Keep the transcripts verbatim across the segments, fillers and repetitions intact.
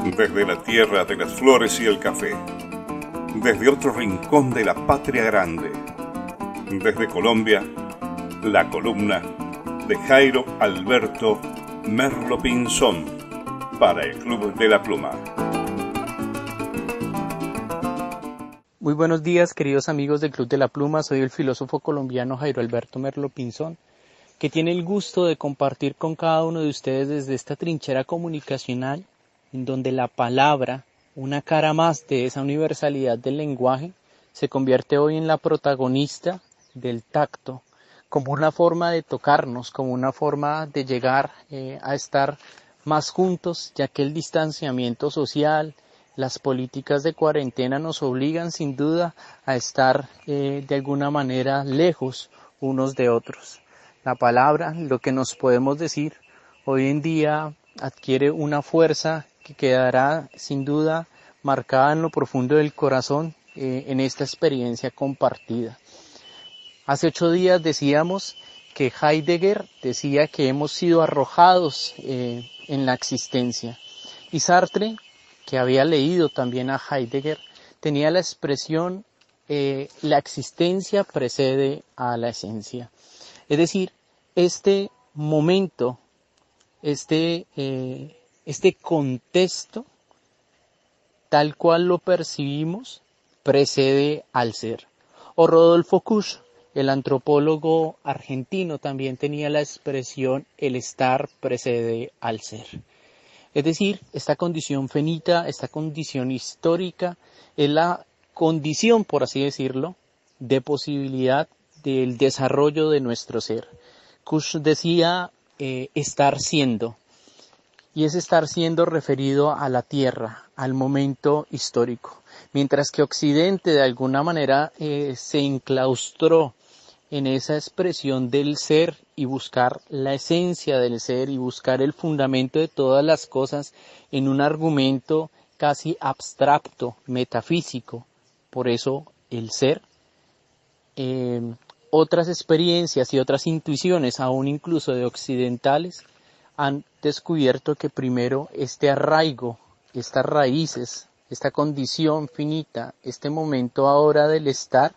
Desde la tierra de las flores y el café, desde otro rincón de la patria grande, desde Colombia, la columna de Jairo Alberto Merlo Pinzón para el Club de la Pluma. Muy buenos días, queridos amigos del Club de la Pluma. Soy el filósofo colombiano Jairo Alberto Merlo Pinzón, que tiene el gusto de compartir con cada uno de ustedes desde esta trinchera comunicacional, en donde la palabra, una cara más de esa universalidad del lenguaje, se convierte hoy en la protagonista del tacto, como una forma de tocarnos, como una forma de llegar eh, a estar más juntos, ya que el distanciamiento social, las políticas de cuarentena nos obligan sin duda a estar eh, de alguna manera lejos unos de otros. La palabra, lo que nos podemos decir, hoy en día adquiere una fuerza que quedará sin duda marcada en lo profundo del corazón eh, en esta experiencia compartida. Hace ocho días decíamos que Heidegger decía que hemos sido arrojados eh, en la existencia, y Sartre, que había leído también a Heidegger, tenía la expresión eh, la existencia precede a la esencia. Es decir, este momento, este, eh, este contexto, tal cual lo percibimos, precede al ser. O Rodolfo Kusch, el antropólogo argentino, también tenía la expresión el estar precede al ser. Es decir, esta condición finita, esta condición histórica, es la condición, por así decirlo, de posibilidad del desarrollo de nuestro ser. Kusch decía eh, estar siendo, y es estar siendo referido a la tierra, al momento histórico, mientras que Occidente de alguna manera eh, se enclaustró en esa expresión del ser y buscar la esencia del ser y buscar el fundamento de todas las cosas en un argumento casi abstracto, metafísico. Por eso el ser, eh, otras experiencias y otras intuiciones, aún incluso de occidentales, han descubierto que primero este arraigo, estas raíces, esta condición finita, este momento ahora del estar,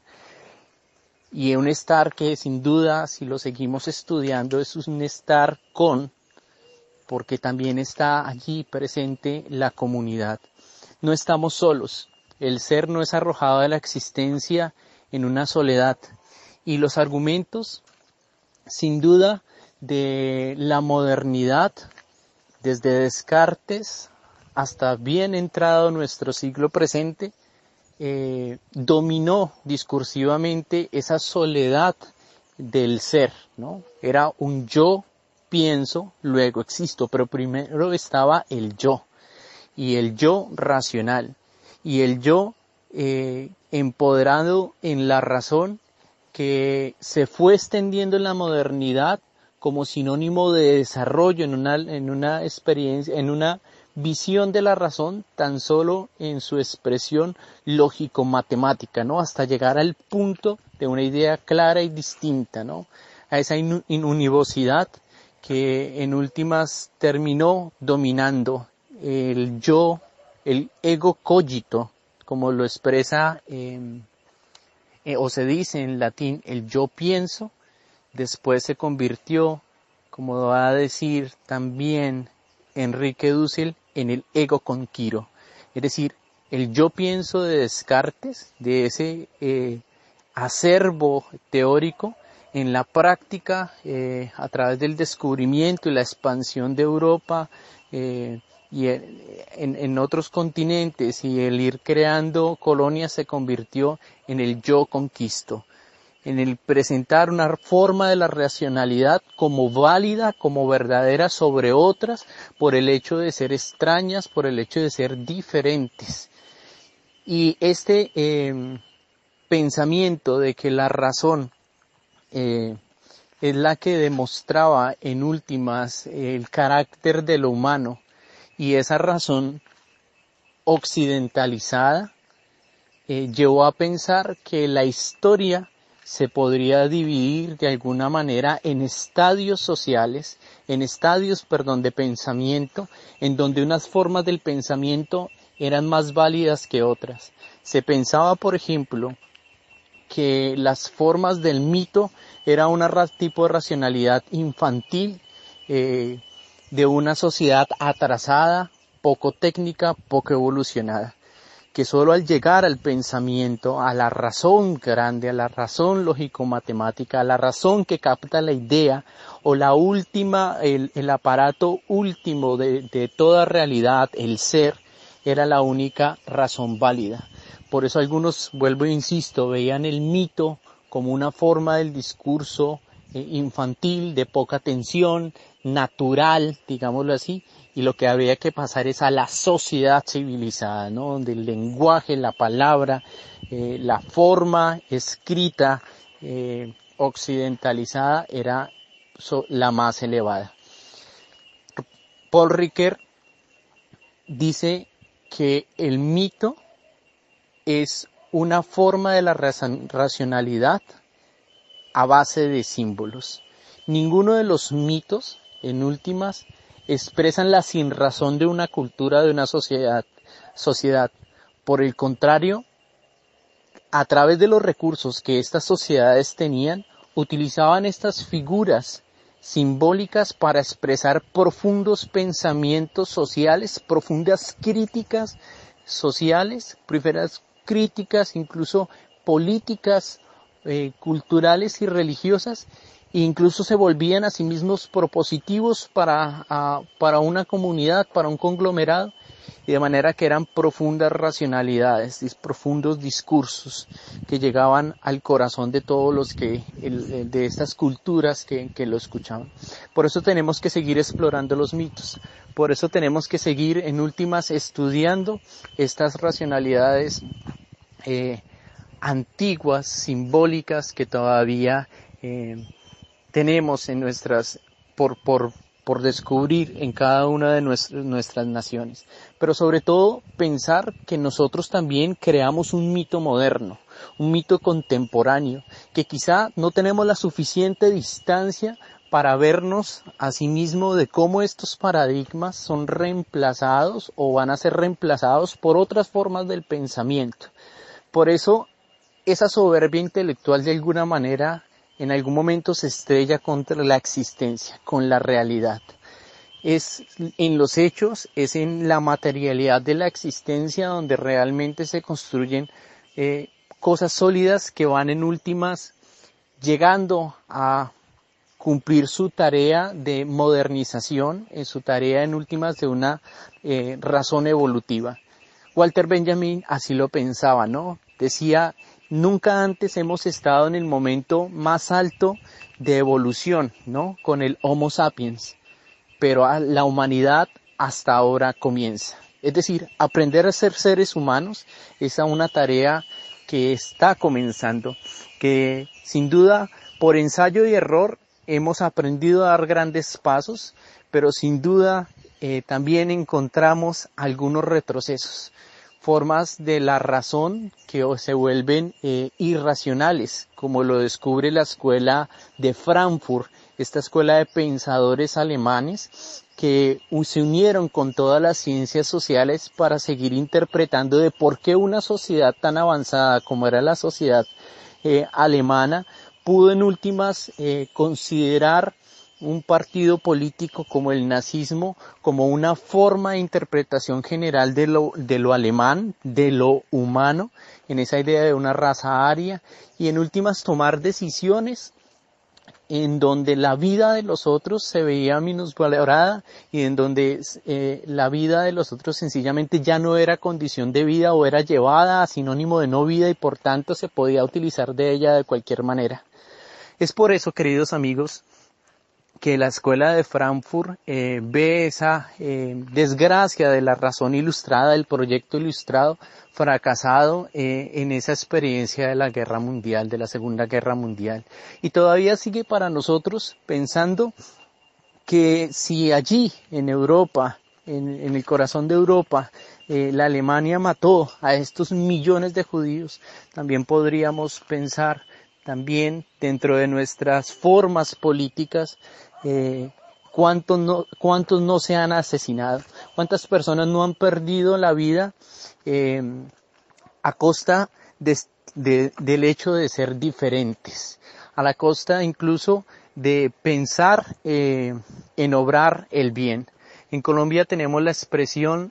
y un estar que sin duda, si lo seguimos estudiando, es un estar con, porque también está allí presente la comunidad. No estamos solos, el ser no es arrojado de la existencia en una soledad, y los argumentos, sin duda, de la modernidad, desde Descartes hasta bien entrado nuestro siglo presente, eh, dominó discursivamente esa soledad del ser, ¿no? Era un yo pienso, luego existo, pero primero estaba el yo, y el yo racional, y el yo eh, empoderado en la razón, que se fue extendiendo en la modernidad como sinónimo de desarrollo en una, en una experiencia, en una visión de la razón tan solo en su expresión lógico-matemática, ¿no? Hasta llegar al punto de una idea clara y distinta, ¿no? A esa in- inunivocidad que en últimas terminó dominando el yo, el ego cogito, como lo expresa eh, eh, o se dice en latín, el yo pienso. Después se convirtió, como va a decir también Enrique Dussel, en el ego conquiro. Es decir, el yo pienso de Descartes, de ese eh, acervo teórico, en la práctica, eh, a través del descubrimiento y la expansión de Europa eh, y en, en otros continentes, y el ir creando colonias, se convirtió en el yo conquisto, en el presentar una forma de la racionalidad como válida, como verdadera sobre otras, por el hecho de ser extrañas, por el hecho de ser diferentes. Y este eh, pensamiento de que la razón eh, es la que demostraba en últimas el carácter de lo humano, y esa razón occidentalizada eh, llevó a pensar que la historia se podría dividir de alguna manera en estadios sociales en estadios, perdón, de pensamiento, en donde unas formas del pensamiento eran más válidas que otras. Se pensaba, por ejemplo, que las formas del mito era un tipo de racionalidad infantil, eh, de una sociedad atrasada, poco técnica, poco evolucionada, que solo al llegar al pensamiento, a la razón grande, a la razón lógico-matemática, a la razón que capta la idea, o la última, el, el aparato último de, de toda realidad, el ser, era la única razón válida. Por eso algunos, vuelvo e insisto, veían el mito como una forma del discurso eh, infantil, de poca tensión, natural, digámoslo así, y lo que había que pasar es a la sociedad civilizada, ¿no? Donde el lenguaje, la palabra, eh, la forma escrita, eh, occidentalizada era so, la más elevada. Paul Ricoeur dice que el mito es una forma de la racionalidad a base de símbolos. Ninguno de los mitos, en últimas, expresan la sinrazón de una cultura, de una sociedad. sociedad. Por el contrario, a través de los recursos que estas sociedades tenían, utilizaban estas figuras simbólicas para expresar profundos pensamientos sociales, profundas críticas sociales, profundas críticas incluso políticas, eh, culturales y religiosas, e incluso se volvían a sí mismos propositivos para, a, para una comunidad, para un conglomerado, y de manera que eran profundas racionalidades, profundos discursos que llegaban al corazón de todos los que, el, de estas culturas que, que lo escuchaban. Por eso tenemos que seguir explorando los mitos, por eso tenemos que seguir en últimas estudiando estas racionalidades eh, antiguas, simbólicas, que todavía eh, tenemos en nuestras, por, por, por descubrir en cada una de nuestras, nuestras naciones. Pero sobre todo pensar que nosotros también creamos un mito moderno, un mito contemporáneo, que quizá no tenemos la suficiente distancia para vernos a sí mismo de cómo estos paradigmas son reemplazados o van a ser reemplazados por otras formas del pensamiento. Por eso, esa soberbia intelectual de alguna manera en algún momento se estrella contra la existencia, con la realidad. Es en los hechos, es en la materialidad de la existencia donde realmente se construyen eh, cosas sólidas que van en últimas llegando a cumplir su tarea de modernización, en su tarea en últimas de una eh, razón evolutiva. Walter Benjamin así lo pensaba, ¿no? Decía, nunca antes hemos estado en el momento más alto de evolución, ¿no? Con el Homo sapiens, pero la humanidad hasta ahora comienza. Es decir, aprender a ser seres humanos es una tarea que está comenzando, que sin duda por ensayo y error hemos aprendido a dar grandes pasos, pero sin duda eh, también encontramos algunos retrocesos, formas de la razón que se vuelven eh, irracionales, como lo descubre la escuela de Frankfurt, esta escuela de pensadores alemanes que se unieron con todas las ciencias sociales para seguir interpretando de por qué una sociedad tan avanzada como era la sociedad eh, alemana pudo en últimas eh, considerar un partido político como el nazismo como una forma de interpretación general de lo, de lo alemán, de lo humano, en esa idea de una raza aria, y en últimas tomar decisiones en donde la vida de los otros se veía minusvalorada y en donde eh, la vida de los otros sencillamente ya no era condición de vida o era llevada a sinónimo de no vida y por tanto se podía utilizar de ella de cualquier manera. Es por eso, queridos amigos, que la escuela de Frankfurt eh, ve esa eh, desgracia de la razón ilustrada, del proyecto ilustrado, fracasado eh, en esa experiencia de la guerra mundial, de la Segunda Guerra Mundial. Y todavía sigue para nosotros pensando que si allí, en Europa, en, en el corazón de Europa, eh, la Alemania mató a estos millones de judíos, también podríamos pensar también dentro de nuestras formas políticas, Eh, ¿cuántos no, cuántos no se han asesinado? ¿Cuántas personas no han perdido la vida eh, a costa de, de, del hecho de ser diferentes? A la costa incluso de pensar eh, en obrar el bien. En Colombia tenemos la expresión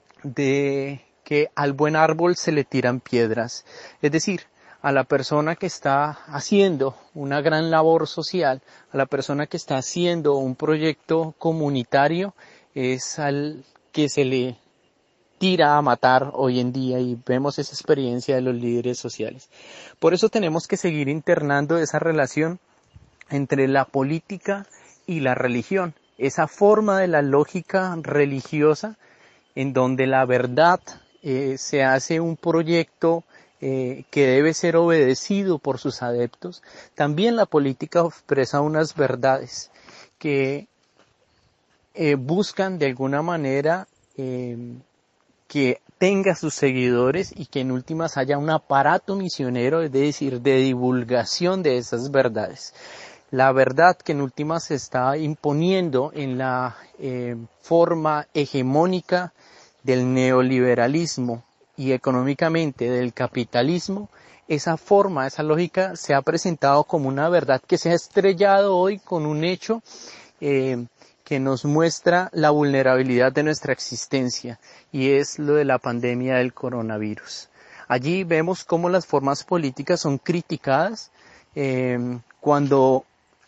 de que al buen árbol se le tiran piedras. Es decir, a la persona que está haciendo una gran labor social, a la persona que está haciendo un proyecto comunitario, es al que se le tira a matar hoy en día, y vemos esa experiencia de los líderes sociales. Por eso tenemos que seguir internando esa relación entre la política y la religión, esa forma de la lógica religiosa en donde la verdad eh, se hace un proyecto eh, que debe ser obedecido por sus adeptos. También la política expresa unas verdades que eh, buscan de alguna manera eh, que tenga sus seguidores y que en últimas haya un aparato misionero, es decir, de divulgación de esas verdades. La verdad que en últimas se está imponiendo en la eh, forma hegemónica del neoliberalismo y económicamente del capitalismo, esa forma, esa lógica se ha presentado como una verdad que se ha estrellado hoy con un hecho eh, que nos muestra la vulnerabilidad de nuestra existencia, y es lo de la pandemia del coronavirus. Allí vemos cómo las formas políticas son criticadas eh, cuando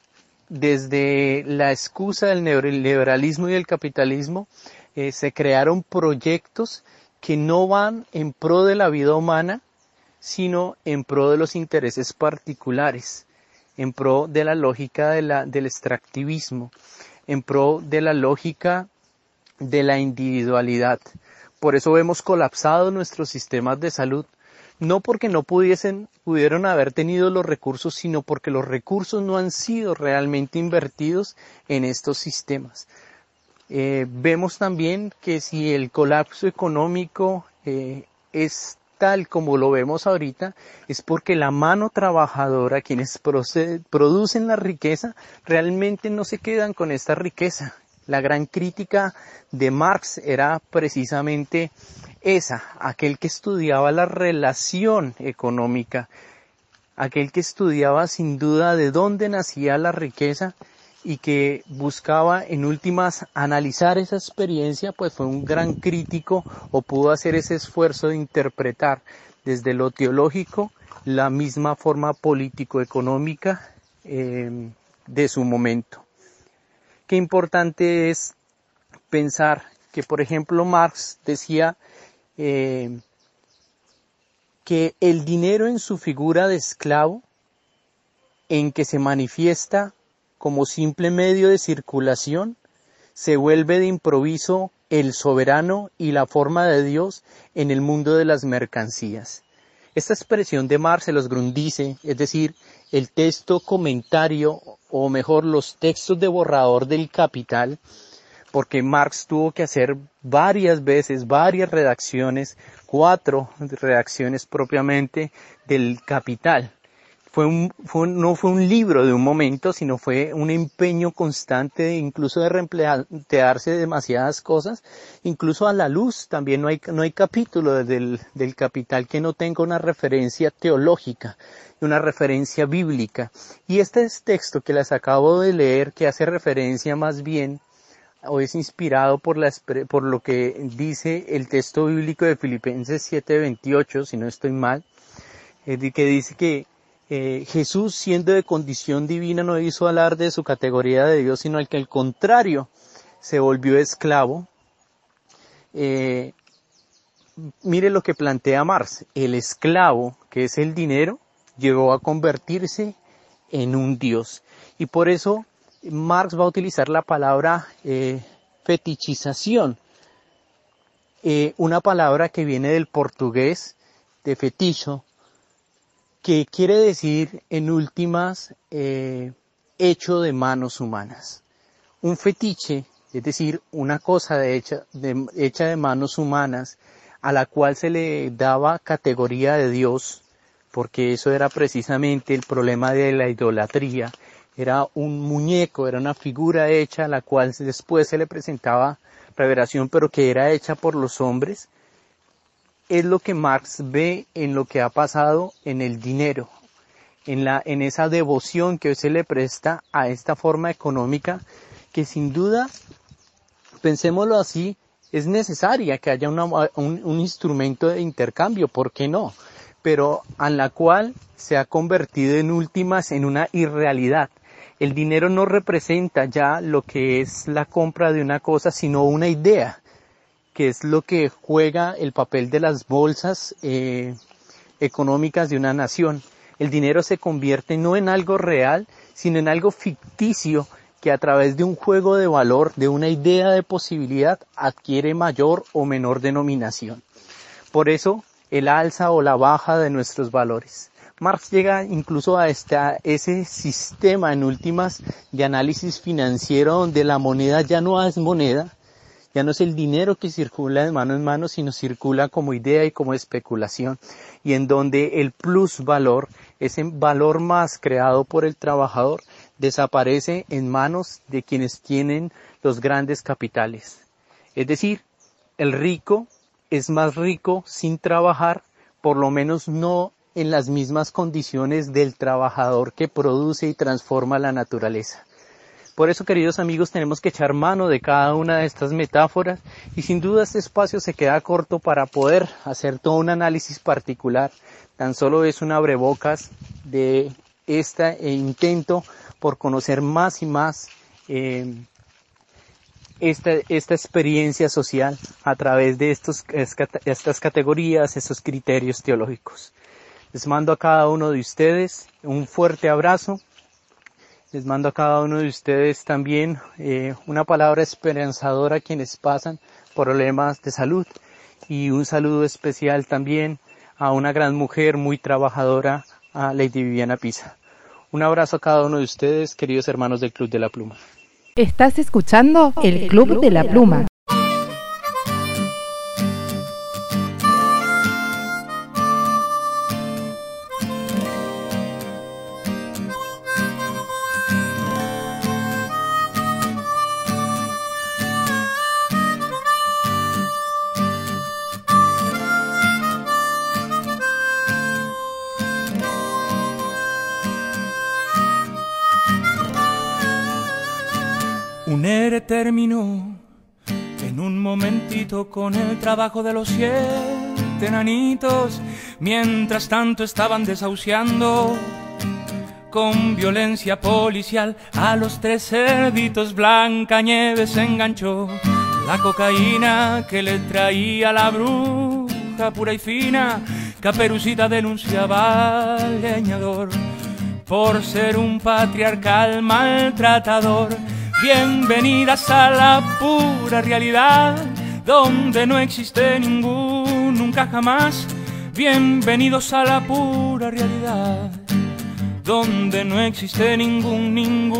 desde la excusa del neoliberalismo y del capitalismo eh, se crearon proyectos que no van en pro de la vida humana, sino en pro de los intereses particulares, en pro de la lógica de la, del extractivismo, en pro de la lógica de la individualidad. Por eso vemos colapsados nuestros sistemas de salud, no porque no pudiesen, pudieron haber tenido los recursos, sino porque los recursos no han sido realmente invertidos en estos sistemas. Eh, vemos también que si el colapso económico eh, es tal como lo vemos ahorita, es porque la mano trabajadora, quienes proced, producen la riqueza, realmente no se quedan con esta riqueza. La gran crítica de Marx era precisamente esa, aquel que estudiaba la relación económica, aquel que estudiaba sin duda de dónde nacía la riqueza y que buscaba en últimas analizar esa experiencia, pues fue un gran crítico o pudo hacer ese esfuerzo de interpretar desde lo teológico la misma forma político-económica eh, de su momento. Qué importante es pensar que, por ejemplo, Marx decía eh, que el dinero en su figura de esclavo, en que se manifiesta como simple medio de circulación, se vuelve de improviso el soberano y la forma de Dios en el mundo de las mercancías. Esta expresión de Marx se los Grundrisse, es decir, el texto comentario, o mejor los textos de borrador del Capital, porque Marx tuvo que hacer varias veces, varias redacciones, cuatro redacciones propiamente del Capital. Fue un, fue, no fue un libro de un momento, sino fue un empeño constante, incluso de replantearse demasiadas cosas, incluso a la luz. También no hay, no hay capítulo del, del Capital que no tenga una referencia teológica, una referencia bíblica. Y este texto que les acabo de leer, que hace referencia más bien, o es inspirado por, la, por lo que dice el texto bíblico de Filipenses siete veintiocho, si no estoy mal, eh, que dice que Eh, Jesús, siendo de condición divina, no hizo alarde de su categoría de Dios, sino al que al contrario se volvió esclavo. Eh, mire lo que plantea Marx: el esclavo, que es el dinero, llegó a convertirse en un Dios. Y por eso Marx va a utilizar la palabra eh, fetichización, eh, una palabra que viene del portugués de feticho, que quiere decir en últimas eh, hecho de manos humanas. Un fetiche, es decir, una cosa de hecha, de, hecha de manos humanas, a la cual se le daba categoría de Dios, porque eso era precisamente el problema de la idolatría, era un muñeco, era una figura hecha a la cual después se le presentaba revelación, pero que era hecha por los hombres, es lo que Marx ve en lo que ha pasado en el dinero, en la, en esa devoción que hoy se le presta a esta forma económica, que sin duda, pensémoslo así, es necesaria que haya una, un, un instrumento de intercambio, ¿por qué no? Pero a la cual se ha convertido en últimas en una irrealidad. El dinero no representa ya lo que es la compra de una cosa, sino una idea, que es lo que juega el papel de las bolsas eh, económicas de una nación. El dinero se convierte no en algo real, sino en algo ficticio, que a través de un juego de valor, de una idea de posibilidad, adquiere mayor o menor denominación. Por eso, el alza o la baja de nuestros valores. Marx llega incluso a esta, ese sistema en últimas de análisis financiero donde la moneda ya no es moneda, ya no es el dinero que circula de mano en mano, sino circula como idea y como especulación, y en donde el plusvalor, ese valor más creado por el trabajador, desaparece en manos de quienes tienen los grandes capitales. Es decir, el rico es más rico sin trabajar, por lo menos no en las mismas condiciones del trabajador que produce y transforma la naturaleza. Por eso, queridos amigos, tenemos que echar mano de cada una de estas metáforas y sin duda este espacio se queda corto para poder hacer todo un análisis particular. Tan solo es un abrebocas de este intento por conocer más y más eh, esta, esta experiencia social a través de estos, estas categorías, estos criterios teológicos. Les mando a cada uno de ustedes un fuerte abrazo. Les mando a cada uno de ustedes también eh, una palabra esperanzadora a quienes pasan problemas de salud. Y un saludo especial también a una gran mujer muy trabajadora, a Lady Viviana Pisa. Un abrazo a cada uno de ustedes, queridos hermanos del Club de la Pluma. Estás escuchando el Club de la Pluma. Un ere terminó en un momentito con el trabajo de los siete enanitos. Mientras tanto estaban desahuciando con violencia policial a los tres cerditos. Blancanieves enganchó la cocaína que le traía la bruja pura y fina. Caperucita denunciaba al leñador por ser un patriarcal maltratador. Bienvenidas a la pura realidad, donde no existe ningún nunca jamás. Bienvenidos a la pura realidad, donde no existe ningún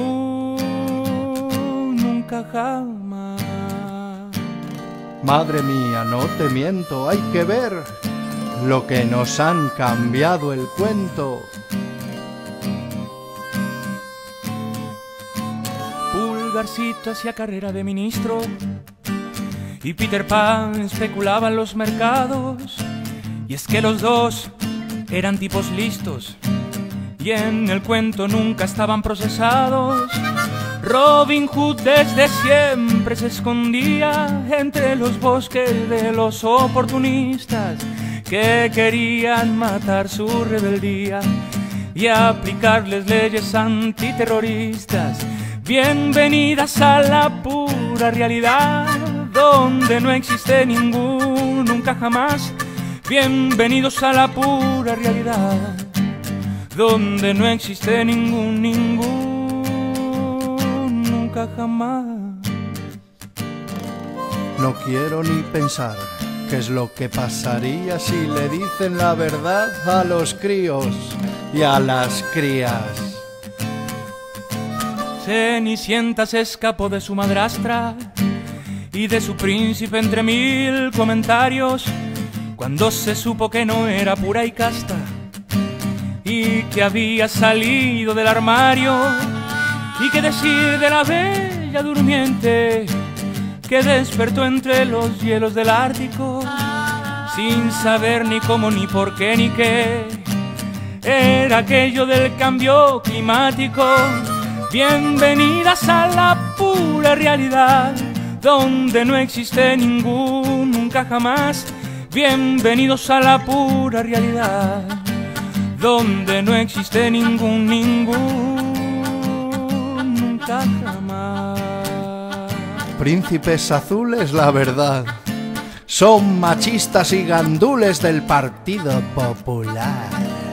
ningún nunca jamás. Madre mía, no te miento, hay que ver lo que nos han cambiado el cuento. Pulgarcito hacía carrera de ministro y Peter Pan especulaba en los mercados. Y es que los dos eran tipos listos y en el cuento nunca estaban procesados. Robin Hood desde siempre se escondía entre los bosques de los oportunistas que querían matar su rebeldía y aplicarles leyes antiterroristas. Bienvenidas a la pura realidad, donde no existe ningún nunca jamás. Bienvenidos a la pura realidad, donde no existe ningún ningún nunca jamás. No quiero ni pensar qué es lo que pasaría si le dicen la verdad a los críos y a las crías. Cenicienta se escapó de su madrastra y de su príncipe entre mil comentarios, cuando se supo que no era pura y casta y que había salido del armario. ¿Y qué decir de la bella durmiente que despertó entre los hielos del Ártico, sin saber ni cómo, ni por qué, ni qué era aquello del cambio climático? Bienvenidas a la pura realidad, donde no existe ningún nunca jamás. Bienvenidos a la pura realidad, donde no existe ningún ningún nunca jamás. Príncipes azules, la verdad, son machistas y gandules del Partido Popular.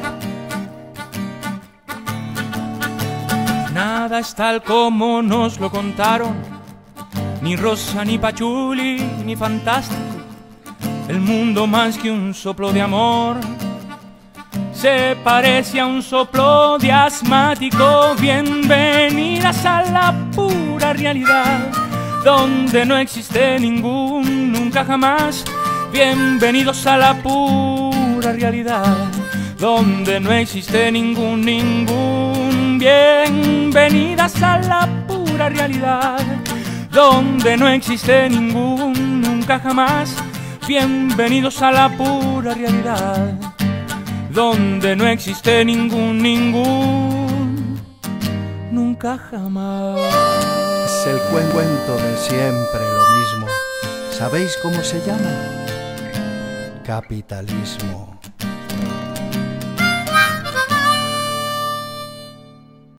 Nada es tal como nos lo contaron, ni rosa, ni pachuli, ni fantástico. El mundo más que un soplo de amor se parece a un soplo de asmático. Bienvenidas a la pura realidad, donde no existe ningún nunca jamás. Bienvenidos a la pura realidad, donde no existe ningún ningún. Bienvenidas a la pura realidad, donde no existe ningún nunca jamás. Bienvenidos a la pura realidad, donde no existe ningún ningún nunca jamás. Es el cuen- cuento de siempre lo mismo. ¿Sabéis cómo se llama? Capitalismo.